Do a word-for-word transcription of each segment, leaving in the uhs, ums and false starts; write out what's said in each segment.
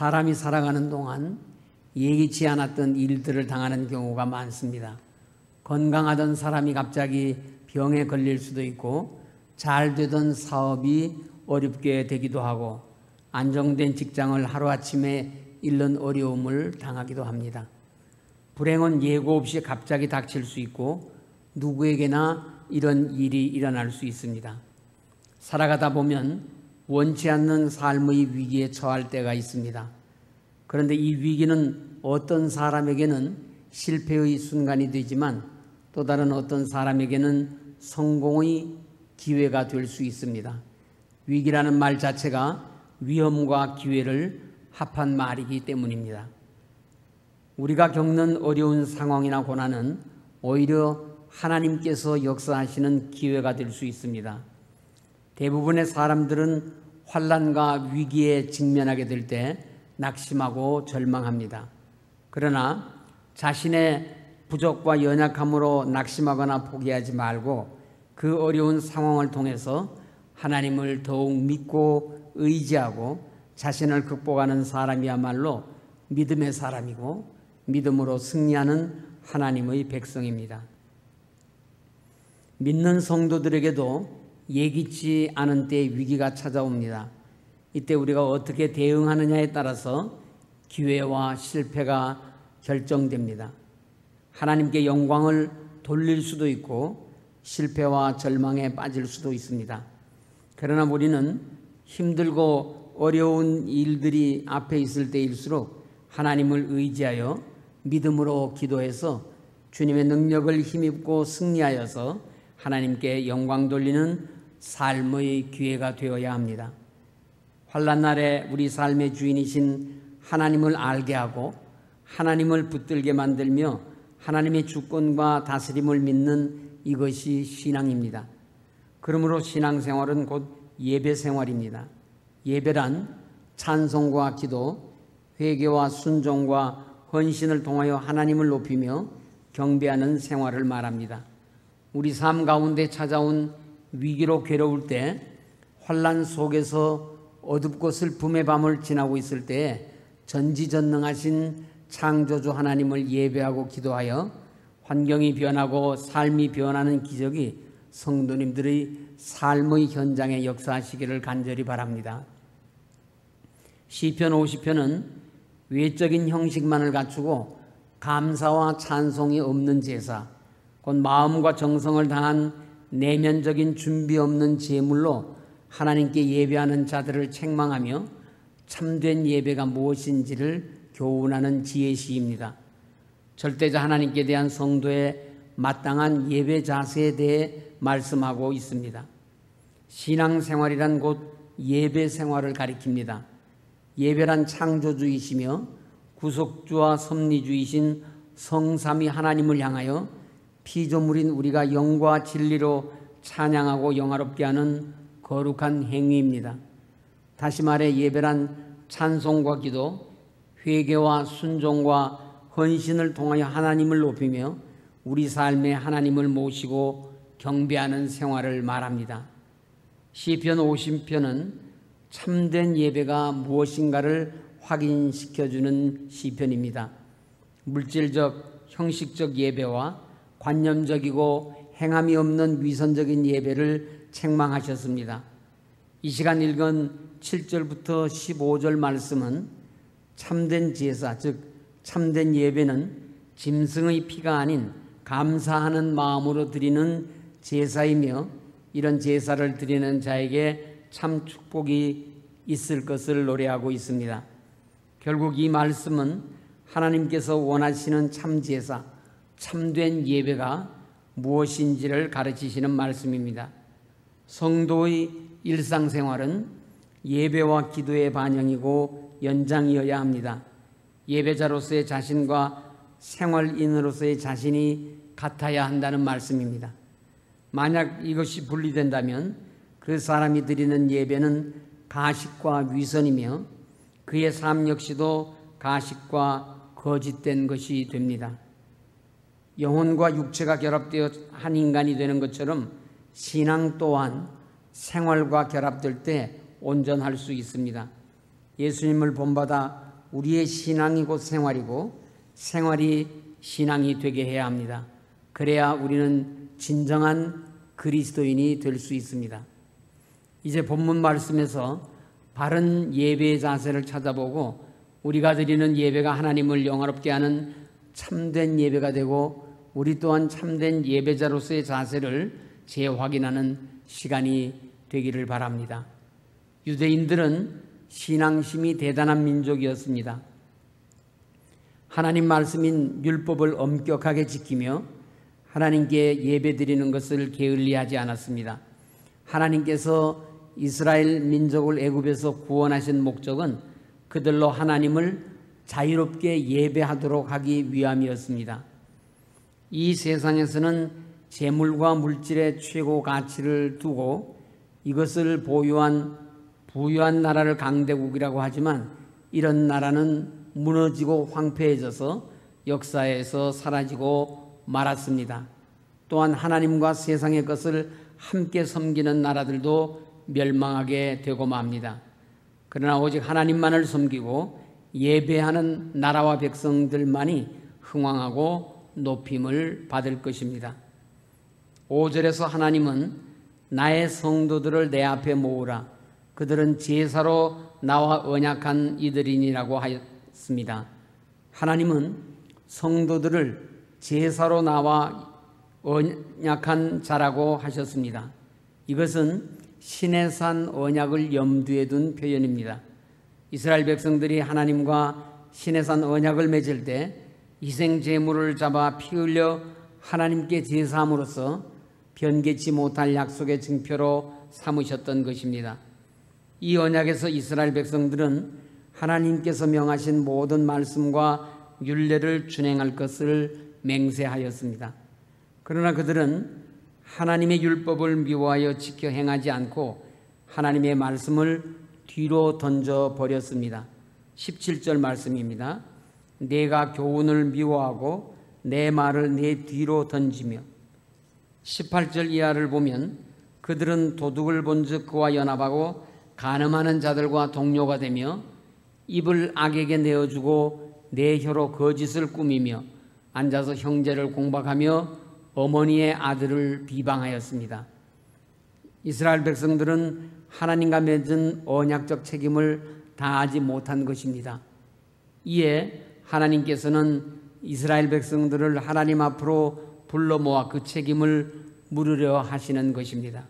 사람이 살아가는 동안 예기치 않았던 일들을 당하는 경우가 많습니다. 건강하던 사람이 갑자기 병에 걸릴 수도 있고, 잘 되던 사업이 어렵게 되기도 하고, 안정된 직장을 하루아침에 잃는 어려움을 당하기도 합니다. 불행은 예고 없이 갑자기 닥칠 수 있고 누구에게나 이런 일이 일어날 수 있습니다. 살아가다 보면 원치 않는 삶의 위기에 처할 때가 있습니다. 그런데 이 위기는 어떤 사람에게는 실패의 순간이 되지만 또 다른 어떤 사람에게는 성공의 기회가 될 수 있습니다. 위기라는 말 자체가 위험과 기회를 합한 말이기 때문입니다. 우리가 겪는 어려운 상황이나 고난은 오히려 하나님께서 역사하시는 기회가 될 수 있습니다. 대부분의 사람들은 환난과 위기에 직면하게 될 때 낙심하고 절망합니다. 그러나 자신의 부족과 연약함으로 낙심하거나 포기하지 말고 그 어려운 상황을 통해서 하나님을 더욱 믿고 의지하고 자신을 극복하는 사람이야말로 믿음의 사람이고 믿음으로 승리하는 하나님의 백성입니다. 믿는 성도들에게도 예기치 않은 때 위기가 찾아옵니다. 이때 우리가 어떻게 대응하느냐에 따라서 기회와 실패가 결정됩니다. 하나님께 영광을 돌릴 수도 있고 실패와 절망에 빠질 수도 있습니다. 그러나 우리는 힘들고 어려운 일들이 앞에 있을 때일수록 하나님을 의지하여 믿음으로 기도해서 주님의 능력을 힘입고 승리하여서 하나님께 영광 돌리는 삶의 기회가 되어야 합니다. 환난 날에 우리 삶의 주인이신 하나님을 알게 하고 하나님을 붙들게 만들며 하나님의 주권과 다스림을 믿는 이것이 신앙입니다. 그러므로 신앙생활은 곧 예배생활입니다. 예배란 찬송과 기도, 회개와 순종과 헌신을 통하여 하나님을 높이며 경배하는 생활을 말합니다. 우리 삶 가운데 찾아온 위기로 괴로울 때, 환난 속에서 어둡고 슬픔의 밤을 지나고 있을 때 전지전능하신 창조주 하나님을 예배하고 기도하여 환경이 변하고 삶이 변하는 기적이 성도님들의 삶의 현장에 역사하시기를 간절히 바랍니다. 시편 오십 편은 외적인 형식만을 갖추고 감사와 찬송이 없는 제사, 곧 마음과 정성을 다한 내면적인 준비 없는 제물로 하나님께 예배하는 자들을 책망하며 참된 예배가 무엇인지를 교훈하는 지혜시입니다. 절대자 하나님께 대한 성도의 마땅한 예배 자세에 대해 말씀하고 있습니다. 신앙생활이란 곧 예배 생활을 가리킵니다. 예배란 창조주이시며 구속주와 섭리주이신 성삼위 하나님을 향하여 피조물인 우리가 영과 진리로 찬양하고 영화롭게 하는 거룩한 행위입니다. 다시 말해 예배란 찬송과 기도, 회개와 순종과 헌신을 통하여 하나님을 높이며 우리 삶에 하나님을 모시고 경배하는 생활을 말합니다. 시편 오십 편은 참된 예배가 무엇인가를 확인시켜주는 시편입니다. 물질적, 형식적 예배와 관념적이고 행함이 없는 위선적인 예배를 책망하셨습니다. 이 시간 읽은 칠 절부터 십오 절 말씀은 참된 제사, 즉 참된 예배는 짐승의 피가 아닌 감사하는 마음으로 드리는 제사이며 이런 제사를 드리는 자에게 참 축복이 있을 것을 노래하고 있습니다. 결국 이 말씀은 하나님께서 원하시는 참 제사, 참된 예배가 무엇인지를 가르치시는 말씀입니다. 성도의 일상생활은 예배와 기도의 반영이고 연장이어야 합니다. 예배자로서의 자신과 생활인으로서의 자신이 같아야 한다는 말씀입니다. 만약 이것이 분리된다면 그 사람이 드리는 예배는 가식과 위선이며 그의 삶 역시도 가식과 거짓된 것이 됩니다. 영혼과 육체가 결합되어 한 인간이 되는 것처럼 신앙 또한 생활과 결합될 때 온전할 수 있습니다. 예수님을 본받아 우리의 신앙이 곧 생활이고 생활이 신앙이 되게 해야 합니다. 그래야 우리는 진정한 그리스도인이 될 수 있습니다. 이제 본문 말씀에서 바른 예배의 자세를 찾아보고 우리가 드리는 예배가 하나님을 영화롭게 하는 참된 예배가 되고 우리 또한 참된 예배자로서의 자세를 재확인하는 시간이 되기를 바랍니다. 유대인들은 신앙심이 대단한 민족이었습니다. 하나님 말씀인 율법을 엄격하게 지키며 하나님께 예배드리는 것을 게을리하지 않았습니다. 하나님께서 이스라엘 민족을 애굽에서 구원하신 목적은 그들로 하나님을 자유롭게 예배하도록 하기 위함이었습니다. 이 세상에서는 재물과 물질의 최고 가치를 두고 이것을 보유한 부유한 나라를 강대국이라고 하지만 이런 나라는 무너지고 황폐해져서 역사에서 사라지고 말았습니다. 또한 하나님과 세상의 것을 함께 섬기는 나라들도 멸망하게 되고 맙니다. 그러나 오직 하나님만을 섬기고 예배하는 나라와 백성들만이 흥왕하고 높임을 받을 것입니다. 오 절에서 하나님은 나의 성도들을 내 앞에 모으라. 그들은 제사로 나와 언약한 이들이니라고 하였습니다. 하나님은 성도들을 제사로 나와 언약한 자라고 하셨습니다. 이것은 신의 산 언약을 염두에 둔 표현입니다. 이스라엘 백성들이 하나님과 신의 산 언약을 맺을 때 희생 제물을 잡아 피 흘려 하나님께 제사함으로써 변개치 못할 약속의 증표로 삼으셨던 것입니다. 이 언약에서 이스라엘 백성들은 하나님께서 명하신 모든 말씀과 율례를 준행할 것을 맹세하였습니다. 그러나 그들은 하나님의 율법을 미워하여 지켜 행하지 않고 하나님의 말씀을 뒤로 던져버렸습니다. 십칠 절 말씀입니다. 내가 교훈을 미워하고 내 말을 내 뒤로 던지며 십팔 절 이하를 보면 그들은 도둑을 본즉 그와 연합하고 간음하는 자들과 동료가 되며 입을 악에게 내어주고 내 혀로 거짓을 꾸미며 앉아서 형제를 공박하며 어머니의 아들을 비방하였습니다. 이스라엘 백성들은 하나님과 맺은 언약적 책임을 다하지 못한 것입니다. 이에 하나님께서는 이스라엘 백성들을 하나님 앞으로 불러 모아 그 책임을 물으려 하시는 것입니다.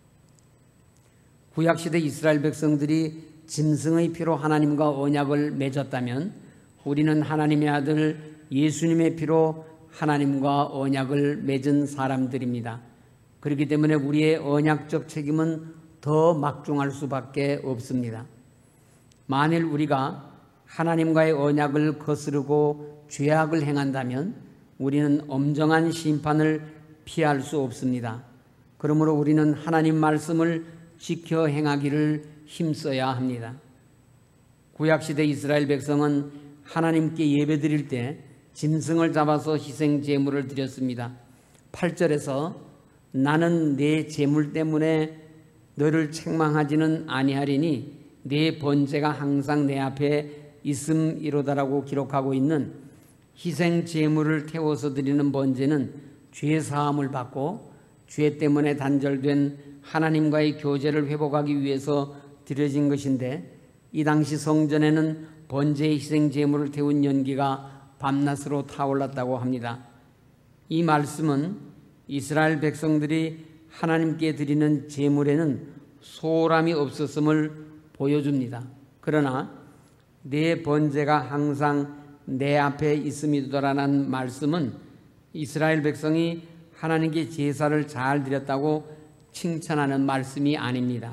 구약시대 이스라엘 백성들이 짐승의 피로 하나님과 언약을 맺었다면 우리는 하나님의 아들 예수님의 피로 하나님과 언약을 맺은 사람들입니다. 그렇기 때문에 우리의 언약적 책임은 더 막중할 수밖에 없습니다. 만일 우리가 하나님과의 언약을 거스르고 죄악을 행한다면 우리는 엄정한 심판을 피할 수 없습니다. 그러므로 우리는 하나님 말씀을 지켜 행하기를 힘써야 합니다. 구약시대 이스라엘 백성은 하나님께 예배드릴 때 짐승을 잡아서 희생 제물을 드렸습니다. 팔 절에서 나는 내 제물 때문에 너를 책망하지는 아니하리니 내 번제가 항상 내 앞에 있음이로다라고 기록하고 있는 희생 제물을 태워서 드리는 번제는 죄 사함을 받고 죄 때문에 단절된 하나님과의 교제를 회복하기 위해서 드려진 것인데 이 당시 성전에는 번제의 희생 제물을 태운 연기가 밤낮으로 타올랐다고 합니다. 이 말씀은 이스라엘 백성들이 하나님께 드리는 제물에는 소홀함이 없었음을 보여줍니다. 그러나 내 번제가 항상 내 앞에 있음이더라는 말씀은 이스라엘 백성이 하나님께 제사를 잘 드렸다고 칭찬하는 말씀이 아닙니다.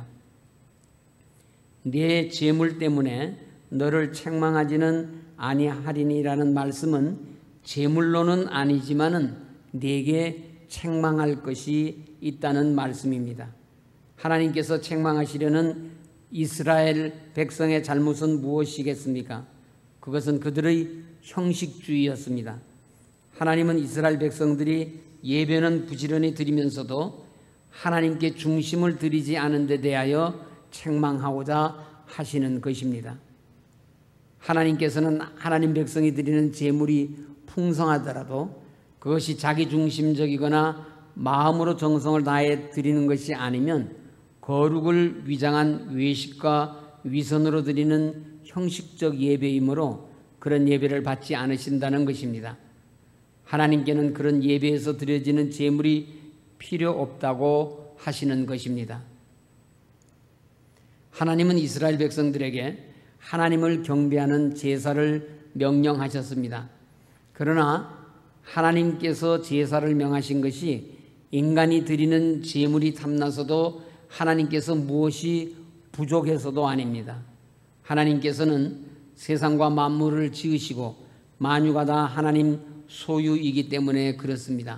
내 제물 때문에 너를 책망하지는 아니하리니라는 말씀은 제물로는 아니지만은 내게 책망할 것이 있다는 말씀입니다. 하나님께서 책망하시려는 이스라엘 백성의 잘못은 무엇이겠습니까? 그것은 그들의 형식주의였습니다. 하나님은 이스라엘 백성들이 예배는 부지런히 드리면서도 하나님께 중심을 드리지 않은 데 대하여 책망하고자 하시는 것입니다. 하나님께서는 하나님 백성이 드리는 제물이 풍성하더라도 그것이 자기 중심적이거나 마음으로 정성을 다해 드리는 것이 아니면 거룩을 위장한 외식과 위선으로 드리는 형식적 예배이므로 그런 예배를 받지 않으신다는 것입니다. 하나님께는 그런 예배에서 드려지는 제물이 필요 없다고 하시는 것입니다. 하나님은 이스라엘 백성들에게 하나님을 경배하는 제사를 명령하셨습니다. 그러나 하나님께서 제사를 명하신 것이 인간이 드리는 제물이 탐나서도 하나님께서 무엇이 부족해서도 아닙니다. 하나님께서는 세상과 만물을 지으시고 만유가 다 하나님 소유이기 때문에 그렇습니다.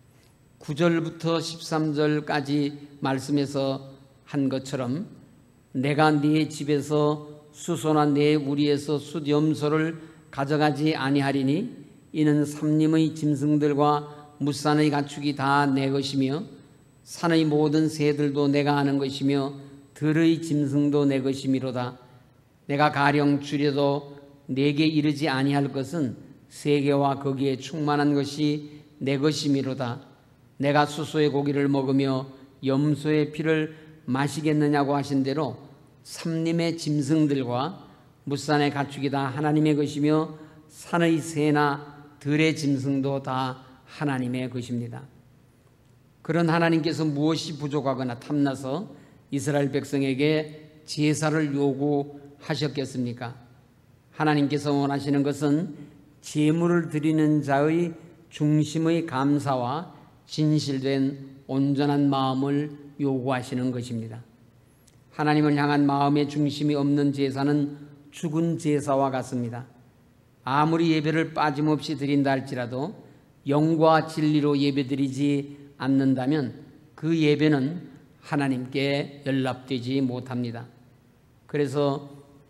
구 절부터 십삼 절까지 말씀에서 한 것처럼 내가 네 집에서 수소나 네 우리에서 숫염소를 가져가지 아니하리니 이는 삼림의 짐승들과 무산의 가축이 다 내 것이며 산의 모든 새들도 내가 아는 것이며 들의 짐승도 내 것이미로다. 내가 가령 줄여도 내게 이르지 아니할 것은 세계와 거기에 충만한 것이 내 것이미로다. 내가 수소의 고기를 먹으며 염소의 피를 마시겠느냐고 하신 대로 삼림의 짐승들과 무산의 가축이 다 하나님의 것이며 산의 새나 들의 짐승도 다 하나님의 것입니다. 그런 하나님께서 무엇이 부족하거나 탐나서 이스라엘 백성에게 제사를 요구하셨겠습니까? 하나님께서 원하시는 것은 제물을 드리는 자의 중심의 감사와 진실된 온전한 마음을 요구하시는 것입니다. 하나님을 향한 마음의 중심이 없는 제사는 죽은 제사와 같습니다. 아무리 예배를 빠짐없이 드린다 할지라도 영과 진리로 예배드리지 않는다면 그 예배는 하나님께 연락되지 못합니다. 그래서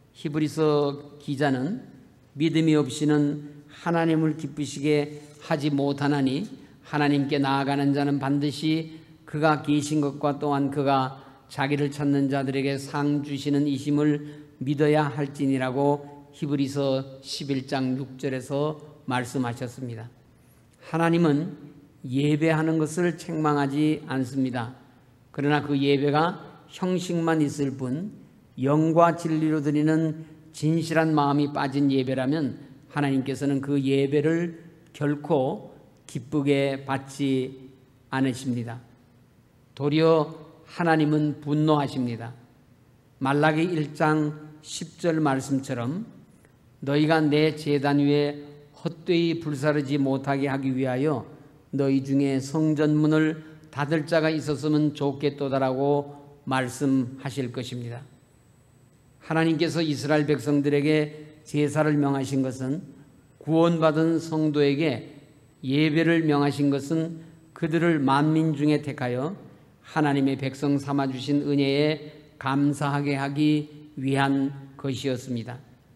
히브리서 기자는 믿음이 없이는 하나님을 기쁘시게 하지 못하나니 하나님께 나아가는 자는 반드시 그가 계신 것과 또한 그가 자기를 찾는 자들에게 상 주시는 이심을 믿어야 할지니라고 히브리서 십일 장 육 절에서 말씀하셨습니다. 하나님은 예배하는 것을 책망하지 않습니다. 그러나 그 예배가 형식만 있을 뿐 영과 진리로 드리는 진실한 마음이 빠진 예배라면 하나님께서는 그 예배를 결코 기쁘게 받지 않으십니다. 도리어 하나님은 분노하십니다. 말라기 일 장 십 절 말씀처럼 너희가 내 제단 위에 헛되이 불사르지 못하게 하기 위하여 너희 중에 성전문을 닫을 자가 있었으면 좋겠도다라고 말씀하실 것입니다. 하나님께서 이스라엘 백성들에게 제사를 명하신 것은 구원받은 성도에게 예배를 명하신 것은 그들을 만민 중에 택하여 하나님의 백성 삼아주신 은혜에 감사하게 하기 위한 것이었습니다.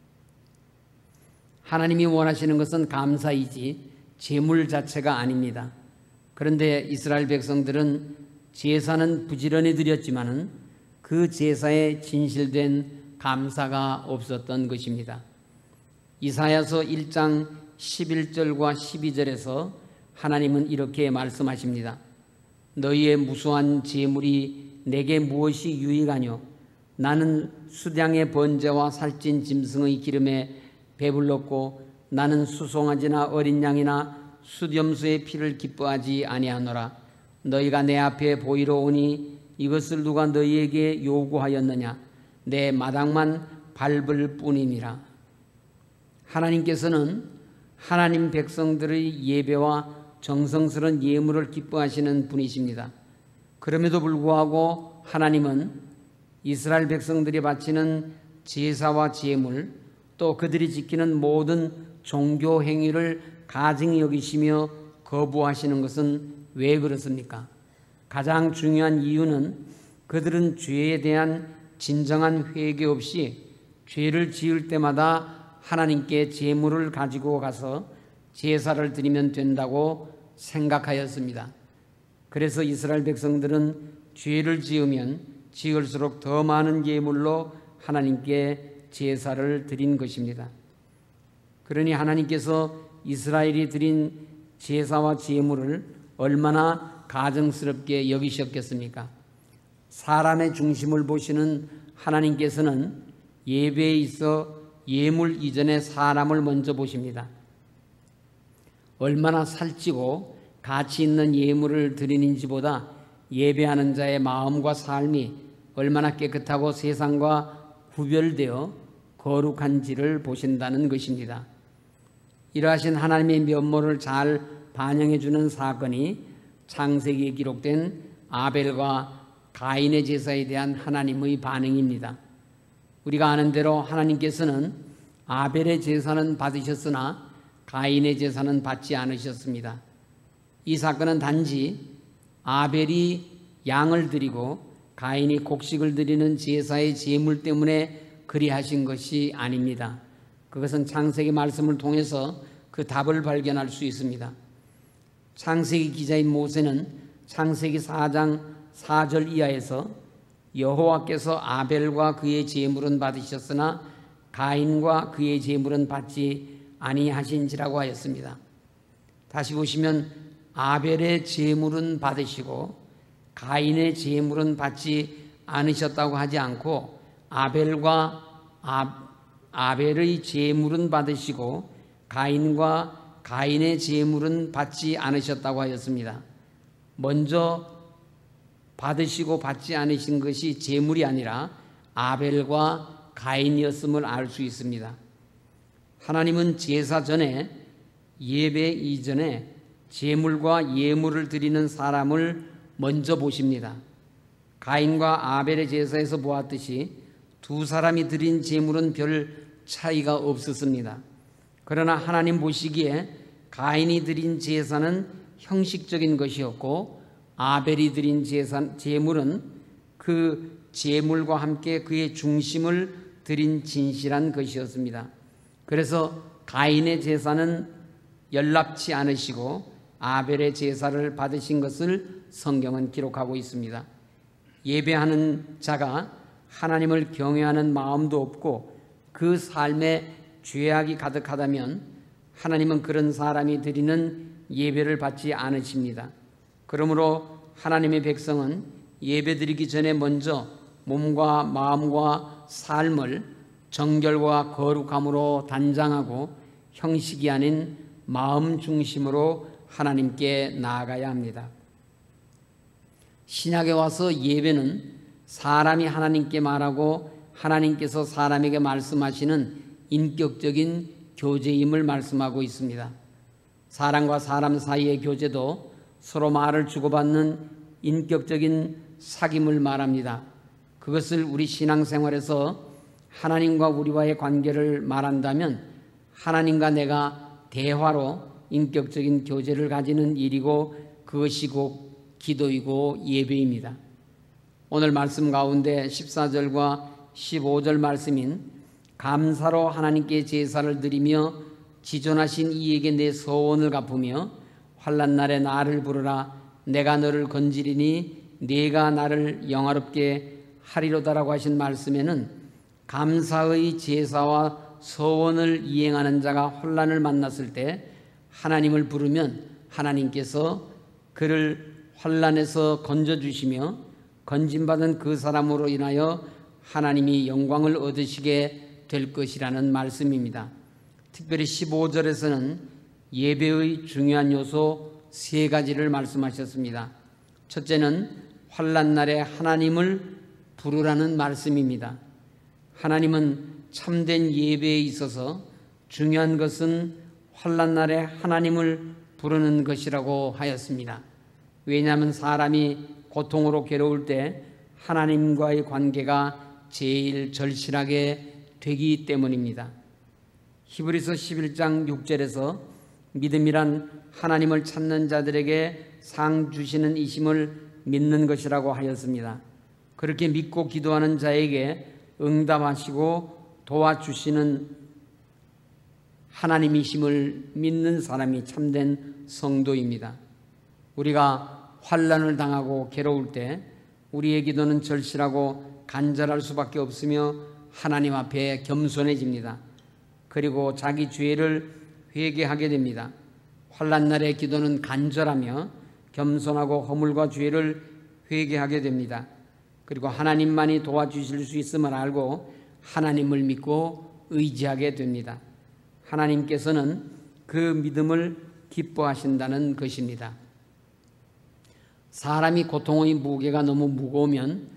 하나님이 원하시는 것은 감사이지 제물 자체가 아닙니다. 그런데 이스라엘 백성들은 제사는 부지런히 드렸지만은 그 제사에 진실된 감사가 없었던 것입니다. 이사야서 일 장 십일 절과 십이 절에서 하나님은 이렇게 말씀하십니다. 너희의 무수한 제물이 내게 무엇이 유익하뇨? 나는 수량의 번제와 살찐 짐승의 기름에 배불렀고 나는 수송아지나 어린 양이나 숫염소의 피를 기뻐하지 아니하노라. 너희가 내 앞에 보이러 오니 이것을 누가 너희에게 요구하였느냐? 내 마당만 밟을 뿐이니라. 하나님께서는 하나님 백성들의 예배와 정성스러운 예물을 기뻐하시는 분이십니다. 그럼에도 불구하고 하나님은 이스라엘 백성들이 바치는 제사와 제물 또 그들이 지키는 모든 종교 행위를 가증히 여기시며 거부하시는 것은 왜 그렇습니까? 가장 중요한 이유는 그들은 죄에 대한 진정한 회개 없이 죄를 지을 때마다 하나님께 제물을 가지고 가서 제사를 드리면 된다고 생각하였습니다. 그래서 이스라엘 백성들은 죄를 지으면 지을수록 더 많은 예물로 하나님께 제사를 드린 것입니다. 그러니 하나님께서 이스라엘이 드린 제사와 제물을 얼마나 가증스럽게 여기셨겠습니까? 사람의 중심을 보시는 하나님께서는 예배에 있어 예물 이전에 사람을 먼저 보십니다. 얼마나 살찌고 가치 있는 예물을 드리는지보다 예배하는 자의 마음과 삶이 얼마나 깨끗하고 세상과 구별되어 거룩한지를 보신다는 것입니다. 이러하신 하나님의 면모를 잘 반영해 주는 사건이 창세기에 기록된 아벨과 가인의 제사에 대한 하나님의 반응입니다. 우리가 아는 대로 하나님께서는 아벨의 제사는 받으셨으나 가인의 제사는 받지 않으셨습니다. 이 사건은 단지 아벨이 양을 드리고 가인이 곡식을 드리는 제사의 제물 때문에 그리하신 것이 아닙니다. 그것은 창세기 말씀을 통해서 그 답을 발견할 수 있습니다. 창세기 기자인 모세는 창세기 사 장 사 절 이하에서 여호와께서 아벨과 그의 제물은 받으셨으나 가인과 그의 제물은 받지 아니하신지라고 하였습니다. 다시 보시면 아벨의 제물은 받으시고 가인의 제물은 받지 않으셨다고 하지 않고 아벨과 아, 아벨의 제물은 받으시고 가인과 가인의 제물은 받지 않으셨다고 하였습니다. 먼저 받으시고 받지 않으신 것이 제물이 아니라 아벨과 가인이었음을 알 수 있습니다. 하나님은 제사 전에 예배 이전에 제물과 예물을 드리는 사람을 먼저 보십니다. 가인과 아벨의 제사에서 보았듯이 두 사람이 드린 제물은 별 차이가 없었습니다. 그러나 하나님 보시기에 가인이 드린 제사는 형식적인 것이었고 아벨이 드린 제사, 제물은 그 제물과 함께 그의 중심을 드린 진실한 것이었습니다. 그래서 가인의 제사는 연락치 않으시고 아벨의 제사를 받으신 것을 성경은 기록하고 있습니다. 예배하는 자가 하나님을 경외하는 마음도 없고 그 삶에 죄악이 가득하다면 하나님은 그런 사람이 드리는 예배를 받지 않으십니다. 그러므로 하나님의 백성은 예배드리기 전에 먼저 몸과 마음과 삶을 정결과 거룩함으로 단장하고 형식이 아닌 마음 중심으로 하나님께 나아가야 합니다. 신약에 와서 예배는 사람이 하나님께 말하고 하나님께서 사람에게 말씀하시는 인격적인 교제임을 말씀하고 있습니다. 사람과 사람 사이의 교제도 서로 말을 주고받는 인격적인 사귐을 말합니다. 그것을 우리 신앙생활에서 하나님과 우리와의 관계를 말한다면 하나님과 내가 대화로 인격적인 교제를 가지는 일이고 그것이 곧 기도이고 예배입니다. 오늘 말씀 가운데 십사 절과 십오 절 말씀인 감사로 하나님께 제사를 드리며 지존하신 이에게 내 서원을 갚으며 환난 날에 나를 부르라 내가 너를 건지리니 네가 나를 영화롭게 하리로다라고 하신 말씀에는 감사의 제사와 서원을 이행하는 자가 환난을 만났을 때 하나님을 부르면 하나님께서 그를 환난에서 건져주시며 건진받은 그 사람으로 인하여 하나님이 영광을 얻으시게 될 것이라는 말씀입니다. 특별히 십오 절에서는 예배의 중요한 요소 세 가지를 말씀하셨습니다. 첫째는 환난 날에 하나님을 부르라는 말씀입니다. 하나님은 참된 예배에 있어서 중요한 것은 환난 날에 하나님을 부르는 것이라고 하였습니다. 왜냐하면 사람이 고통으로 괴로울 때 하나님과의 관계가 제일 절실하게 되기 때문입니다. 히브리서 십일 장 육 절에서 믿음이란 하나님을 찾는 자들에게 상 주시는 이심을 믿는 것이라고 하였습니다. 그렇게 믿고 기도하는 자에게 응답하시고 도와주시는 하나님이심을 믿는 사람이 참된 성도입니다. 우리가 환난을 당하고 괴로울 때 우리의 기도는 절실하고 간절할 수밖에 없으며 하나님 앞에 겸손해집니다. 그리고 자기 죄를 회개하게 됩니다. 환난 날의 기도는 간절하며 겸손하고 허물과 죄를 회개하게 됩니다. 그리고 하나님만이 도와주실 수 있음을 알고 하나님을 믿고 의지하게 됩니다. 하나님께서는 그 믿음을 기뻐하신다는 것입니다. 사람이 고통의 무게가 너무 무거우면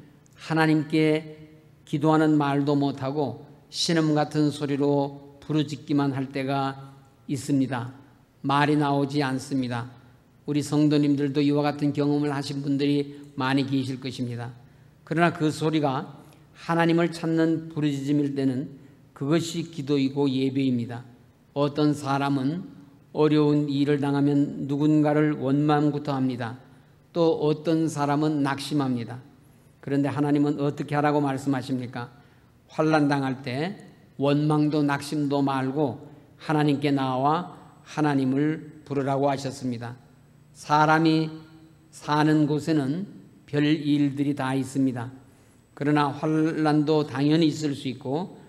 하나님께 기도하는 말도 못하고 신음 같은 소리로 부르짖기만 할 때가 있습니다. 말이 나오지 않습니다. 우리 성도님들도 이와 같은 경험을 하신 분들이 많이 계실 것입니다. 그러나 그 소리가 하나님을 찾는 부르짖음일 때는 그것이 기도이고 예배입니다. 어떤 사람은 어려운 일을 당하면 누군가를 원망부터 또 어떤 사람은 낙심합니다. 그런데 하나님은 어떻게 하라고 말씀하십니까? 환난 당할 때 원망도 낙심도 말고 하나님께 나와 하나님을 부르라고 하셨습니다. 사람이 사는 곳에는 별 일들이 다 있습니다. 그러나 환난도 당연히 있을 수 있고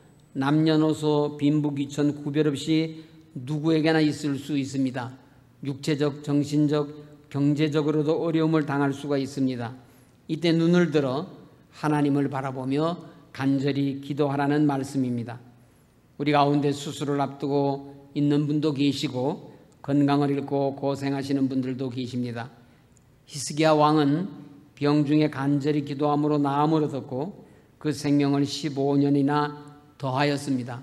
남녀노소 빈부귀천 구별 없이 누구에게나 있을 수 있습니다. 육체적, 정신적, 경제적으로도 어려움을 당할 수가 있습니다. 이때 눈을 들어 하나님을 바라보며 간절히 기도하라는 말씀입니다. 우리 가운데 수술을 앞두고 있는 분도 계시고 건강을 잃고 고생하시는 분들도 계십니다. 히스기야 왕은 병 중에 간절히 기도함으로 나음을 얻었고 그 생명을 십오 년이나 더하였습니다.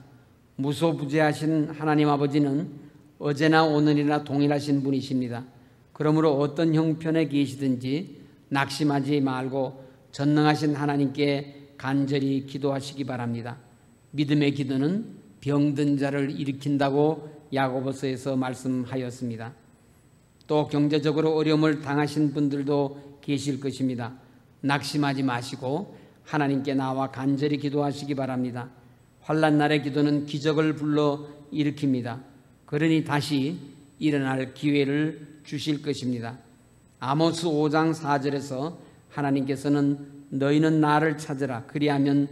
무소부재하신 하나님 아버지는 어제나 오늘이나 동일하신 분이십니다. 그러므로 어떤 형편에 계시든지 낙심하지 말고 전능하신 하나님께 간절히 기도하시기 바랍니다. 믿음의 기도는 병든 자를 일으킨다고 야고보서에서 말씀하였습니다. 또 경제적으로 어려움을 당하신 분들도 계실 것입니다. 낙심하지 마시고 하나님께 나와 간절히 기도하시기 바랍니다. 환난 날의 기도는 기적을 불러 일으킵니다. 그러니 다시 일어날 기회를 주실 것입니다. 아모스 오 장 사 절에서 하나님께서는 너희는 나를 찾으라 그리하면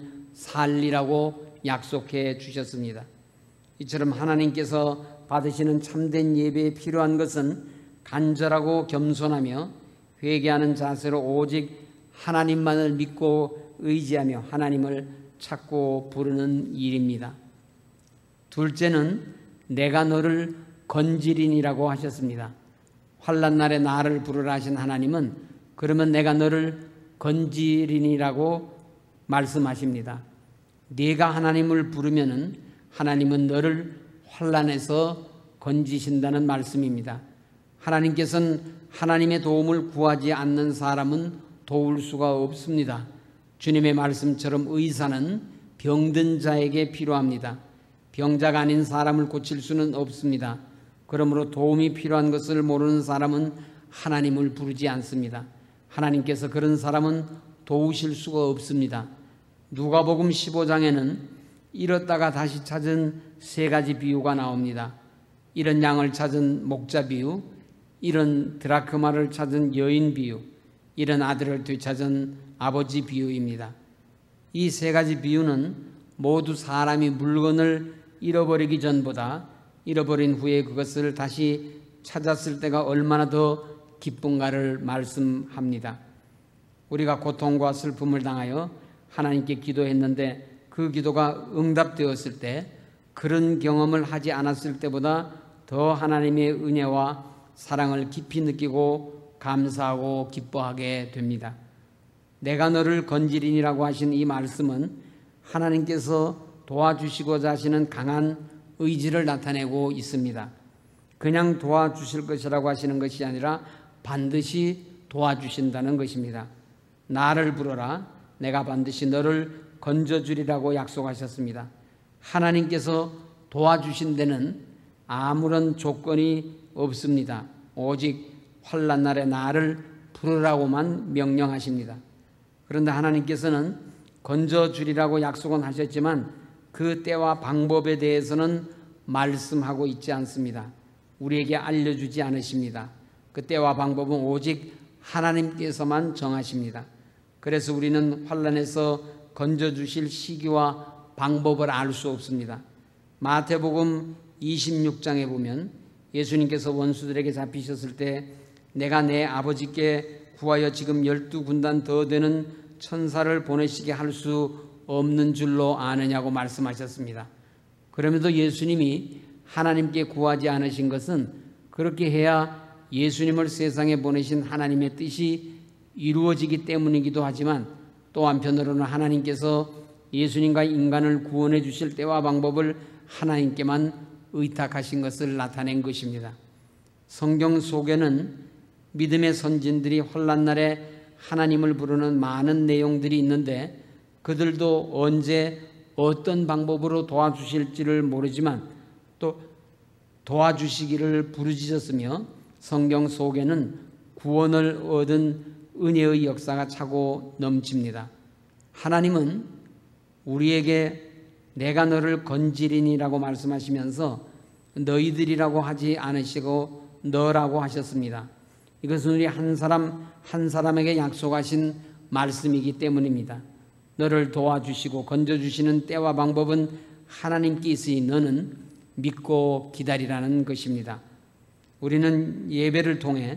살리라고 약속해 주셨습니다. 이처럼 하나님께서 받으시는 참된 예배에 필요한 것은 간절하고 겸손하며 회개하는 자세로 오직 하나님만을 믿고 의지하며 하나님을 찾고 부르는 일입니다. 둘째는 내가 너를 건지리니라고 하셨습니다. 환난 날에 나를 부르라 하신 하나님은 그러면 내가 너를 건지리니라고 말씀하십니다. 네가 하나님을 부르면은 하나님은 너를 환난에서 건지신다는 말씀입니다. 하나님께서는 하나님의 도움을 구하지 않는 사람은 도울 수가 없습니다. 주님의 말씀처럼 의사는 병든 자에게 필요합니다. 병자가 아닌 사람을 고칠 수는 없습니다. 그러므로 도움이 필요한 것을 모르는 사람은 하나님을 부르지 않습니다. 하나님께서 그런 사람은 도우실 수가 없습니다. 누가복음 십오 장에는 잃었다가 다시 찾은 세 가지 비유가 나옵니다. 잃은 양을 찾은 목자 비유, 잃은 드라크마를 찾은 여인 비유, 잃은 아들을 되찾은 아버지 비유입니다. 이 세 가지 비유는 모두 사람이 물건을 잃어버리기 전보다 잃어버린 후에 그것을 다시 찾았을 때가 얼마나 더 기쁜가를 말씀합니다. 우리가 고통과 슬픔을 당하여 하나님께 기도했는데 그 기도가 응답되었을 때 그런 경험을 하지 않았을 때보다 더 하나님의 은혜와 사랑을 깊이 느끼고 감사하고 기뻐하게 됩니다. 내가 너를 건지리니라고 하신 이 말씀은 하나님께서 도와주시고자 하시는 강한 의지를 나타내고 있습니다. 그냥 도와주실 것이라고 하시는 것이 아니라 반드시 도와주신다는 것입니다. 나를 부르라 내가 반드시 너를 건져주리라고 약속하셨습니다. 하나님께서 도와주신 데는 아무런 조건이 없습니다. 오직 환난 날에 나를 부르라고만 명령하십니다. 그런데 하나님께서는 건져주리라고 약속은 하셨지만 그 때와 방법에 대해서는 말씀하고 있지 않습니다. 우리에게 알려주지 않으십니다. 그 때와 방법은 오직 하나님께서만 정하십니다. 그래서 우리는 환난에서 건져주실 시기와 방법을 알 수 없습니다. 마태복음 이십육 장에 보면 예수님께서 원수들에게 잡히셨을 때 내가 내 아버지께 구하여 지금 열두 군단 더 되는 천사를 보내시게 할 수 없는 줄로 아느냐고 말씀하셨습니다. 그럼에도 예수님이 하나님께 구하지 않으신 것은 그렇게 해야 예수님을 세상에 보내신 하나님의 뜻이 이루어지기 때문이기도 하지만 또 한편으로는 하나님께서 예수님과 인간을 구원해 주실 때와 방법을 하나님께만 의탁하신 것을 나타낸 것입니다. 성경 속에는 믿음의 선진들이 환난날에 하나님을 부르는 많은 내용들이 있는데 그들도 언제 어떤 방법으로 도와주실지를 모르지만 또 도와주시기를 부르짖었으며 성경 속에는 구원을 얻은 은혜의 역사가 차고 넘칩니다. 하나님은 우리에게 내가 너를 건지리니라고 말씀하시면서 너희들이라고 하지 않으시고 너라고 하셨습니다. 이것은 우리 한 사람 한 사람에게 약속하신 말씀이기 때문입니다. 너를 도와주시고 건져주시는 때와 방법은 하나님께 있으니 너는 믿고 기다리라는 것입니다. 우리는 예배를 통해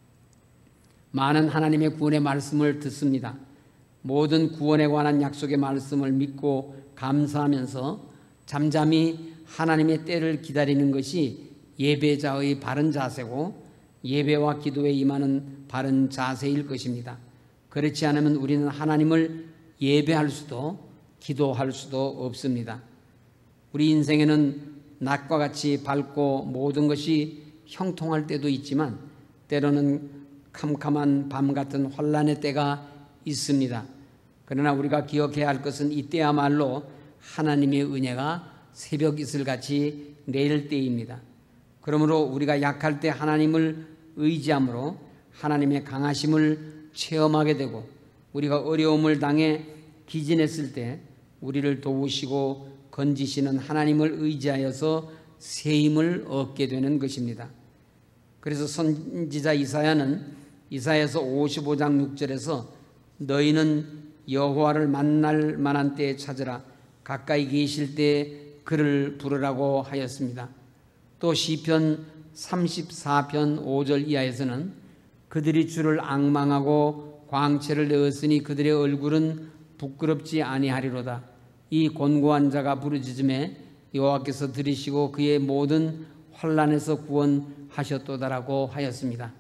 많은 하나님의 구원의 말씀을 듣습니다. 모든 구원에 관한 약속의 말씀을 믿고 감사하면서 잠잠히 하나님의 때를 기다리는 것이 예배자의 바른 자세고 예배와 기도에 임하는 바른 자세일 것입니다. 그렇지 않으면 우리는 하나님을 예배할 수도 기도할 수도 없습니다. 우리 인생에는 낮과 같이 밝고 모든 것이 형통할 때도 있지만 때로는 캄캄한 밤 같은 환난의 때가 있습니다. 그러나 우리가 기억해야 할 것은 이때야말로 하나님의 은혜가 새벽 이슬같이 내릴 때입니다. 그러므로 우리가 약할 때 하나님을 의지함으로 하나님의 강하심을 체험하게 되고 우리가 어려움을 당해 기진했을 때 우리를 도우시고 건지시는 하나님을 의지하여서 새 힘을 얻게 되는 것입니다. 그래서 선지자 이사야는 이사야서 오십오 장 육 절에서 너희는 여호와를 만날 만한 때에 찾으라 가까이 계실 때에 그를 부르라고 하였습니다. 또 시편 삼십사 편 오 절 이하에서는 그들이 주를 앙망하고 광채를 내었으니 그들의 얼굴은 부끄럽지 아니하리로다. 이 곤고한 자가 부르짖음에 여호와께서 들으시고 그의 모든 환난에서 구원하셨도다라고 하였습니다.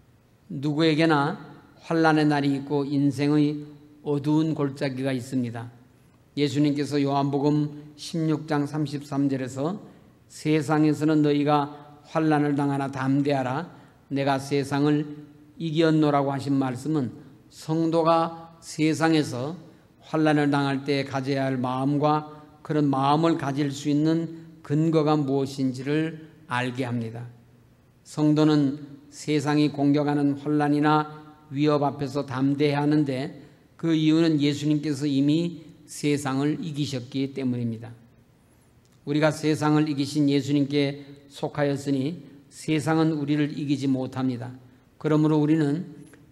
누구에게나 환난의 날이 있고 인생의 어두운 골짜기가 있습니다. 예수님께서 요한복음 십육 장 삼십삼 절에서 세상에서는 너희가 환난을 당하나 담대하라 내가 세상을 이겼노라고 하신 말씀은 성도가 세상에서 환난을 당할 때 가져야 할 마음과 그런 마음을 가질 수 있는 근거가 무엇인지를 알게 합니다. 성도는 세상이 공격하는 환난이나 위협 앞에서 담대해야 하는데 그 이유는 예수님께서 이미 세상을 이기셨기 때문입니다. 우리가 세상을 이기신 예수님께 속하였으니 세상은 우리를 이기지 못합니다. 그러므로 우리는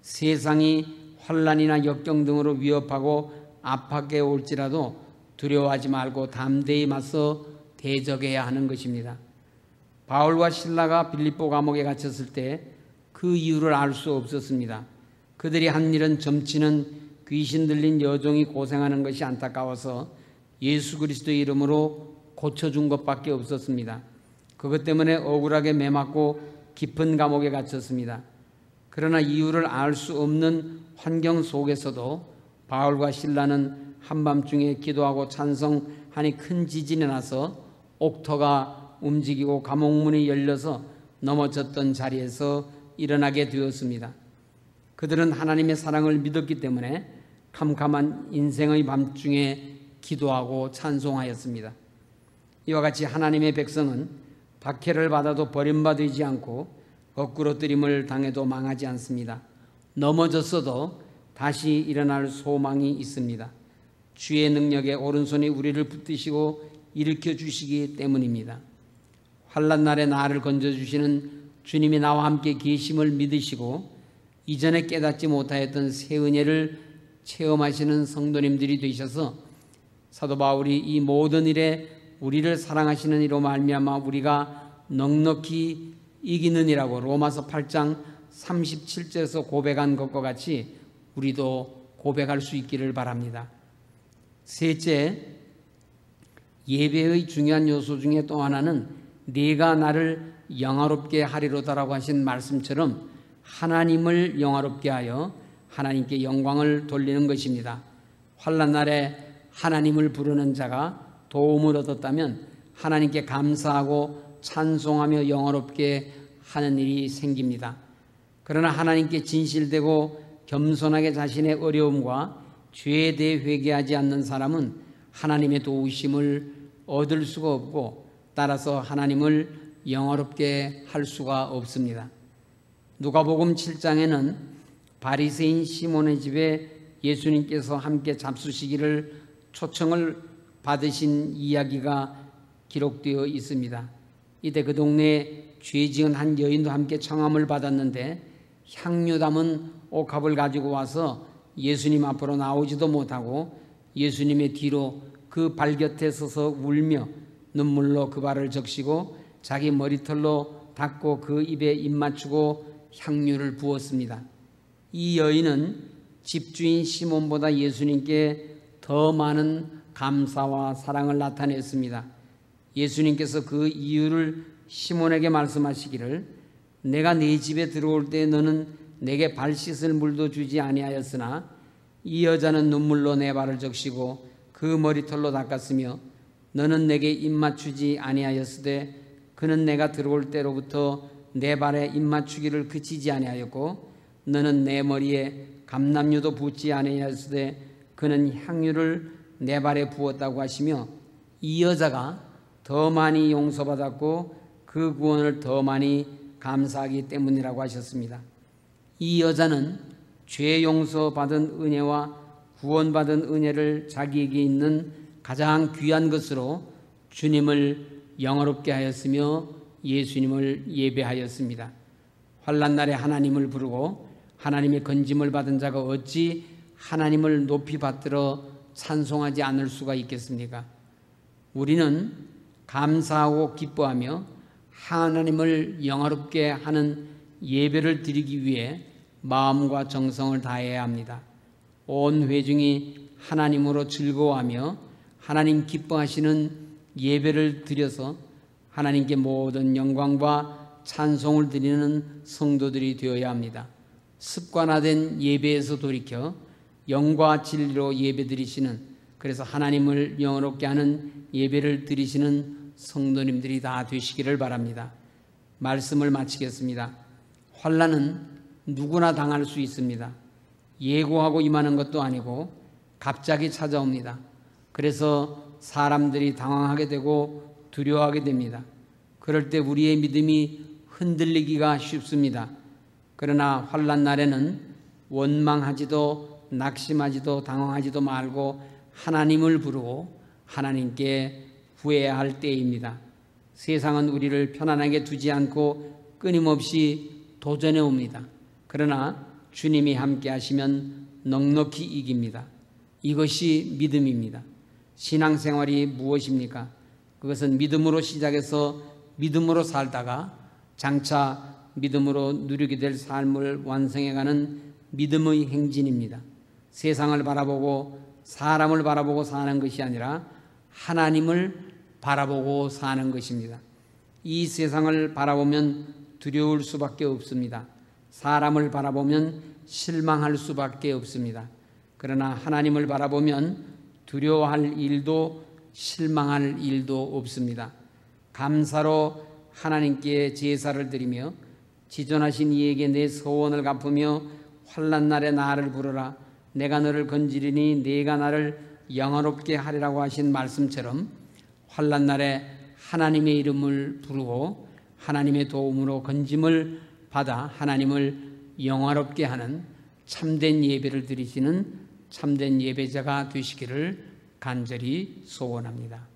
세상이 환난이나 역경 등으로 위협하고 압박해 올지라도 두려워하지 말고 담대히 맞서 대적해야 하는 것입니다. 바울과 실라가 빌립보 감옥에 갇혔을 때 그 이유를 알 수 없었습니다. 그들이 한 일은 점치는 귀신 들린 여종이 고생하는 것이 안타까워서 예수 그리스도의 이름으로 고쳐준 것밖에 없었습니다. 그것 때문에 억울하게 매맞고 깊은 감옥에 갇혔습니다. 그러나 이유를 알 수 없는 환경 속에서도 바울과 실라는 한밤중에 기도하고 찬송하니 큰 지진이 나서 옥터가 움직이고 감옥문이 열려서 넘어졌던 자리에서 일어나게 되었습니다. 그들은 하나님의 사랑을 믿었기 때문에 캄캄한 인생의 밤중에 기도하고 찬송하였습니다. 이와 같이 하나님의 백성은 박해를 받아도 버림받지 않고 거꾸로 뜨림을 당해도 망하지 않습니다. 넘어졌어도 다시 일어날 소망이 있습니다. 주의 능력에 오른손이 우리를 붙드시고 일으켜 주시기 때문입니다. 환난 날에 나를 건져주시는 주님이 나와 함께 계심을 믿으시고 이전에 깨닫지 못하였던 새 은혜를 체험하시는 성도님들이 되셔서 사도 바울이 이 모든 일에 우리를 사랑하시는 이로 말미암아 우리가 넉넉히 이기느니라고 로마서 팔 장 삼십칠 절에서 고백한 것과 같이 우리도 고백할 수 있기를 바랍니다. 셋째, 예배의 중요한 요소 중에 또 하나는 네가 나를 영화롭게 하리로다라고 하신 말씀처럼 하나님을 영화롭게 하여 하나님께 영광을 돌리는 것입니다. 환난 날에 하나님을 부르는 자가 도움을 얻었다면 하나님께 감사하고 찬송하며 영화롭게 하는 일이 생깁니다. 그러나 하나님께 진실되고 겸손하게 자신의 어려움과 죄에 대해 회개하지 않는 사람은 하나님의 도우심을 얻을 수가 없고 따라서 하나님을 영화롭게 할 수가 없습니다. 누가복음 칠 장에는 바리새인 시몬의 집에 예수님께서 함께 잡수시기를 초청을 받으신 이야기가 기록되어 있습니다. 이때 그 동네에 죄 지은 한 여인도 함께 청함을 받았는데 향유 담은 옥합을 가지고 와서 예수님 앞으로 나오지도 못하고 예수님의 뒤로 그 발 곁에 서서 울며 눈물로 그 발을 적시고 자기 머리털로 닦고 그 입에 입 맞추고 향유를 부었습니다. 이 여인은 집주인 시몬보다 예수님께 더 많은 감사와 사랑을 나타냈습니다. 예수님께서 그 이유를 시몬에게 말씀하시기를 내가 네 집에 들어올 때 너는 내게 발 씻을 물도 주지 아니하였으나 이 여자는 눈물로 내 발을 적시고 그 머리털로 닦았으며 너는 내게 입 맞추지 아니하였으되 그는 내가 들어올 때로부터 내 발에 입 맞추기를 그치지 아니하였고 너는 내 머리에 감람유도 붓지 아니하였으되 그는 향유를 내 발에 부었다고 하시며 이 여자가 더 많이 용서받았고 그 구원을 더 많이 감사하기 때문이라고 하셨습니다. 이 여자는 죄 용서받은 은혜와 구원받은 은혜를 자기에게 있는 가장 귀한 것으로 주님을 영화롭게 하였으며 예수님을 예배하였습니다. 환난 날에 하나님을 부르고 하나님의 건짐을 받은 자가 어찌 하나님을 높이 받들어 찬송하지 않을 수가 있겠습니까? 우리는 감사하고 기뻐하며 하나님을 영화롭게 하는 예배를 드리기 위해 마음과 정성을 다해야 합니다. 온 회중이 하나님으로 즐거워하며 하나님 기뻐하시는 예배를 드려서 하나님께 모든 영광과 찬송을 드리는 성도들이 되어야 합니다. 습관화된 예배에서 돌이켜 영과 진리로 예배 드리시는, 그래서 하나님을 영화롭게 하는 예배를 드리시는 성도님들이 다 되시기를 바랍니다. 말씀을 마치겠습니다. 환난은 누구나 당할 수 있습니다. 예고하고 임하는 것도 아니고 갑자기 찾아옵니다. 그래서 사람들이 당황하게 되고 두려워하게 됩니다. 그럴 때 우리의 믿음이 흔들리기가 쉽습니다. 그러나 환난 날에는 원망하지도 낙심하지도 당황하지도 말고 하나님을 부르고 하나님께 구해야 할 때입니다. 세상은 우리를 편안하게 두지 않고 끊임없이 도전해 옵니다. 그러나 주님이 함께 하시면 넉넉히 이깁니다. 이것이 믿음입니다. 신앙생활이 무엇입니까? 그것은 믿음으로 시작해서 믿음으로 살다가 장차 믿음으로 누리게 될 삶을 완성해가는 믿음의 행진입니다. 세상을 바라보고 사람을 바라보고 사는 것이 아니라 하나님을 바라보고 사는 것입니다. 이 세상을 바라보면 두려울 수밖에 없습니다. 사람을 바라보면 실망할 수밖에 없습니다. 그러나 하나님을 바라보면 두려워할 일도 실망할 일도 없습니다. 감사로 하나님께 제사를 드리며 지존하신 이에게 내 소원을 갚으며 환난 날에 나를 부르라 내가 너를 건지리니 네가 나를 영화롭게 하리라고 하신 말씀처럼 환난 날에 하나님의 이름을 부르고 하나님의 도움으로 건짐을 받아 하나님을 영화롭게 하는 참된 예배를 드리시는 참된 예배자가 되시기를 간절히 소원합니다.